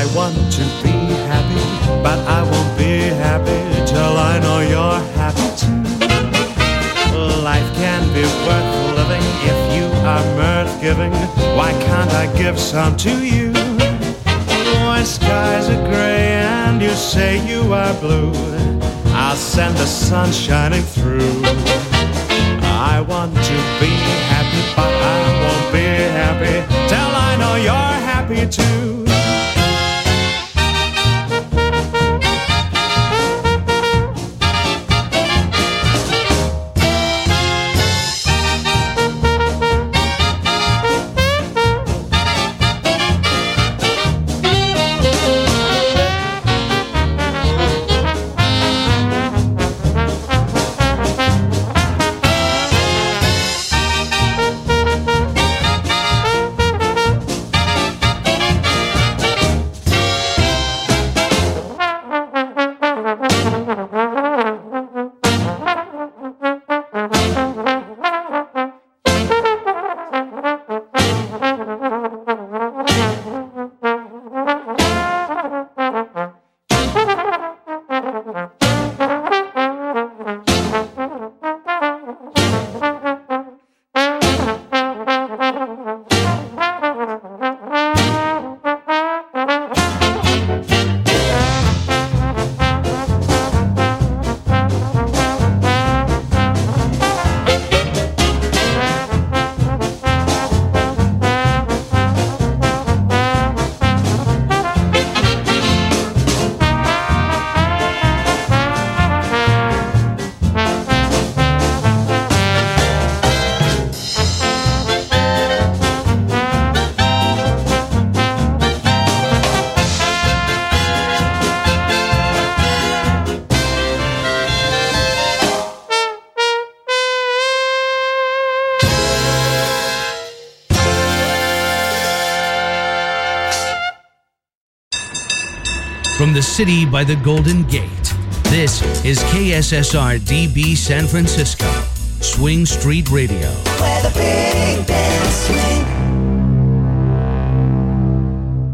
want to be happy, but I won't be happy till I know you're happy too. Life can be worth living if you are mirth-giving. Why can't I give some to you? When skies are gray and you say you are blue, I'll send the sun shining through. I want to be happy, but I won't be happy till I know you're happy too. From the city by the Golden Gate, this is KSSR DB San Francisco, Swing Street Radio. Where the big bands swing.